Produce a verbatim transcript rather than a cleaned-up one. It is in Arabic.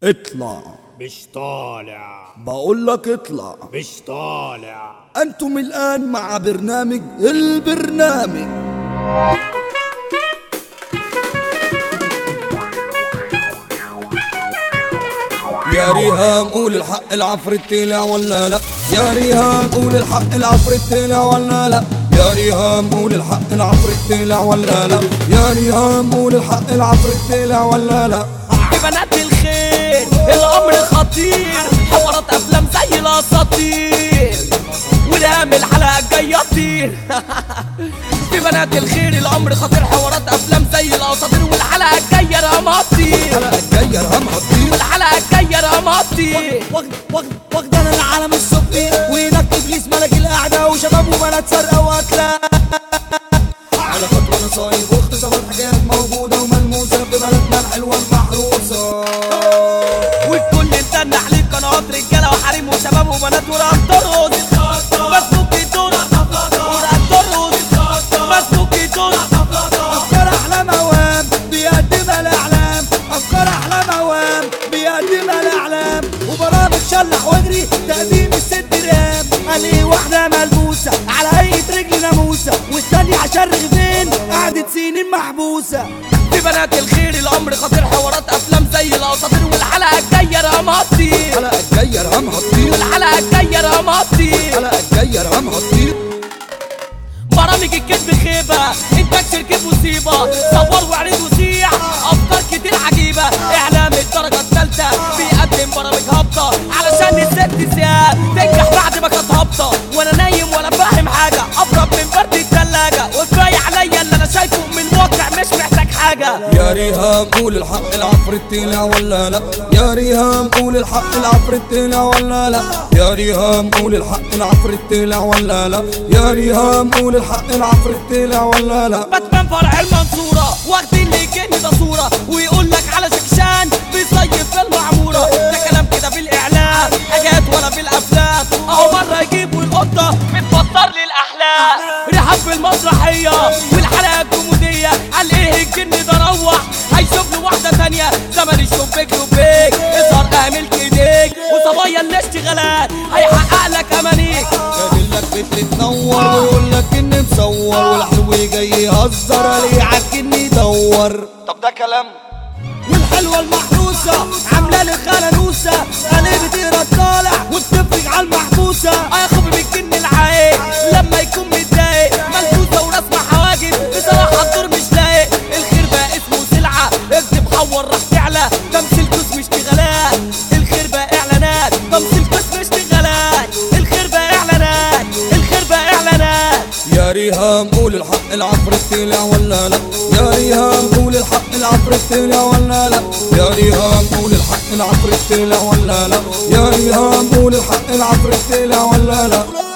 اطلع. مش طالع. بقول لك اطلع. مش طالع. انتم الان مع برنامج البرنامج. يا ريهام قول الحق العفريت طلع ولا لا؟ يا ريهام قول الحق العفريت طلع ولا لا؟ يا ريهام قول الحق العفريت طلع ولا لا؟ يا ريهام قول الحق العفريت طلع ولا لا؟ بنات الخير الامر خطير، حوارات افلام زي الاساطير، ولام الحلقه الجايه تطير. في بنات الخير الامر خطير، حوارات افلام زي الاساطير، والحلقه الجايه رقمها تطير. الحلقه الجايه رقمها تطير. والحلقه الجايه رقمها تطير. واخد واخد واخد انا العالم السفلي، وهناك ابليس ملك القعده، وشباب وبنات سرقه وقتله. على خط وانا صايم واختصارات حاجات موجوده وملموسه في بلدنا الحلوه المحروسه. والكل متنح ليه قنوات رجاله وحريم وشباب وبنات ورقم ترقص. مسلوك الدور ورقم ترقص. مسلوك الدور. افكار احلام اوام بيقدمها الاعلام، افكار احلام اوام بيقدمها الاعلام، وبرامج شلح واجري تقديم الست رام. قال ايه واحده ملبوسه على هيئه رجل ناموسه، والثانيه عشان رغبين قعدت سنين محبوسه. في بنات الخير الامر خطير، حوارات افلام زي الاساطير، والحلقه الجايه رقمها تطير. الحلقه الجايه رقمها تطير. والحلقه الجايه رقمها تطير. الحلقه الجايه رقمها تطير. برامج الكذب خيبه، انتاج شركه مصيبه، صور وعرض وسيع، افكار كتير عجيبه، اعلام الدرجه الثالثه بيقدم برامج هابطه علشان الست ساعات تنجح بعد ما كانت هابطه. وانا نايم ولا فاهم حاجه، ابرد من برد الثلاجه، وكفايه عليا اللي انا شايفه من الواقع مش محتاج حاجه. يا ريهام قول الحق العفريت طلع ولا لا؟ يا ريهام قول الحق العفريت طلع ولا لا؟ يا ريهام قول الحق العفريت طلع ولا لا؟ يا ريهام قول الحق العفريت طلع ولا لا؟ باتمان فرع المنصوره واخدين للجن ده صوره، ويقول لك على شكشان بيصيف في المعموره. ده كلام كده في الاعلام، حاجات ولا في الافلام. اهو مره يجيبوا القطه بتفطر لي الاحلام، رحاب في المسرحيه والحلقه الكوميديه. قال ايه الجن ده روح هيشوف له واحده ثانيه، زمن الشبيك لبيك اظهر اعمل ايديك، وصبايا الاشتغالات هيحقق لك امانيك. يقول لك بتتنور ويقول لك اني مصور، والحلو جاي يهزر عليه عالجن يدور. طب ده كلام. والحلوه المحروسه عامله لي خلنوسه، قلبت تقرا طالع وبتفرج على المحبوسه. اه يا خوفي من الجن العايق لما يكون متضايق، ملبوسه ورسمه حواجب، بصراحه الدور مش لايق. الخير بقى اسمه سلعه، اكتب حور راح تعلى، تمثيل قسم اشتغالات. الخير بقى اعلانات، تمثيل قسم اشتغالات. الخير بقى اعلانات، الخير بقى اعلانات. يا ريهام قول الحق العفريت طلع ولا لا؟ يا ريهام قول الحق العفريت طلع ولا لا؟ يا ريهام قول الحق العفريت طلع ولا لا؟ يا ريهام قول الحق العفريت طلع ولا لا؟